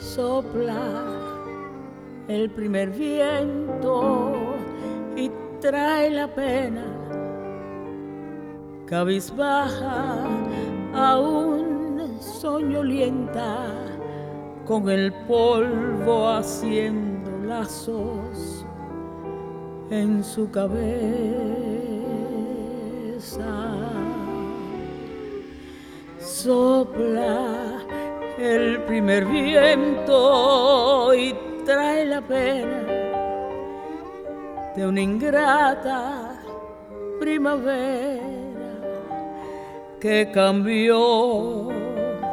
Sopla el primer viento y trae la pena, cabizbaja aún soñolienta, con el polvo haciendo lazos en su cabeza. Sopla el primer viento y trae la pena de una ingrata primavera que cambió